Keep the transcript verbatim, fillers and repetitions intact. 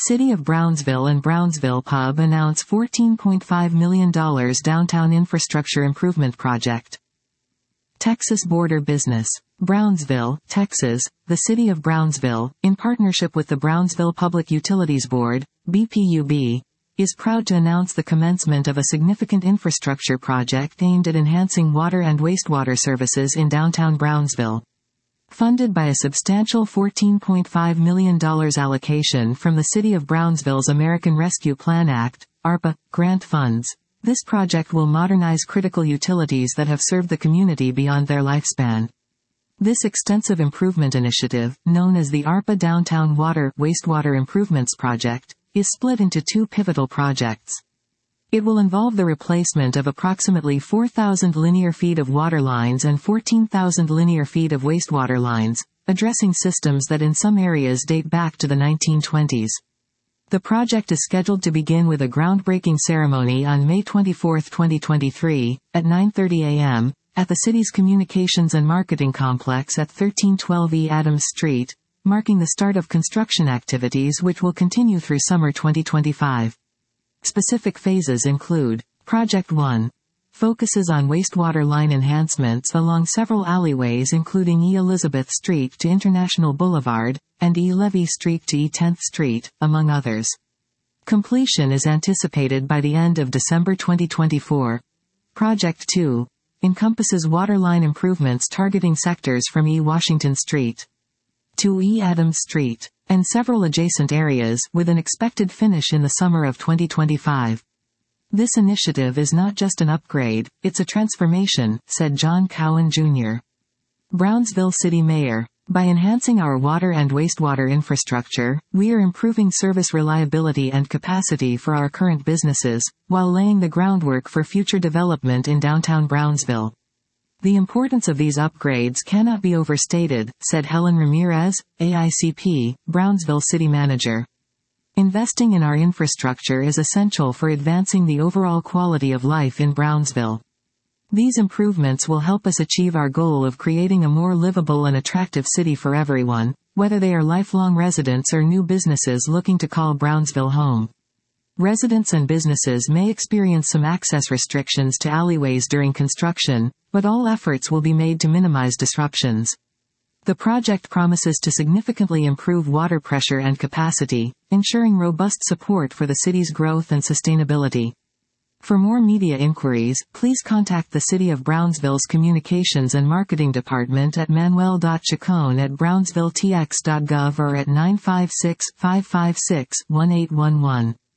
City of Brownsville and Brownsville Pub announce fourteen point five million dollars downtown infrastructure improvement project. Texas Border Business. Brownsville, Texas. The City of Brownsville, in partnership with the Brownsville Public Utilities Board, B P U B, is proud to announce the commencement of a significant infrastructure project aimed at enhancing water and wastewater services in downtown Brownsville. Funded by a substantial fourteen point five million dollars allocation from the City of Brownsville's American Rescue Plan Act, ARPA, grant funds, this project will modernize critical utilities that have served the community beyond their lifespan. This extensive improvement initiative, known as the ARPA Downtown Water Wastewater Improvements Project, is split into two pivotal projects. It will involve the replacement of approximately four thousand linear feet of water lines and fourteen thousand linear feet of wastewater lines, addressing systems that in some areas date back to the nineteen twenties. The project is scheduled to begin with a groundbreaking ceremony on May twenty-fourth, twenty twenty-three, at nine thirty a m, at the city's Communications and Marketing Complex at thirteen twelve East Adams Street, marking the start of construction activities which will continue through summer twenty twenty-five. Specific phases include, Project one. Focuses on wastewater line enhancements along several alleyways including E. Elizabeth Street to International Boulevard, and E. Levy Street to E. tenth Street, among others. Completion is anticipated by the end of December twenty twenty-four. Project two. Encompasses waterline improvements targeting sectors from E. Washington Street to E. Adams Street, and several adjacent areas, with an expected finish in the summer of twenty twenty-five. This initiative is not just an upgrade, it's a transformation, said John Cowan Junior Brownsville City Mayor. By enhancing our water and wastewater infrastructure, we are improving service reliability and capacity for our current businesses, while laying the groundwork for future development in downtown Brownsville. The importance of these upgrades cannot be overstated, said Helen Ramirez, A I C P, Brownsville City Manager. Investing in our infrastructure is essential for advancing the overall quality of life in Brownsville. These improvements will help us achieve our goal of creating a more livable and attractive city for everyone, whether they are lifelong residents or new businesses looking to call Brownsville home. Residents and businesses may experience some access restrictions to alleyways during construction, but all efforts will be made to minimize disruptions. The project promises to significantly improve water pressure and capacity, ensuring robust support for the city's growth and sustainability. For more media inquiries, please contact the City of Brownsville's Communications and Marketing Department at manuel dot chacon at brownsville t x dot gov or at nine five six, five five six, one eight one one.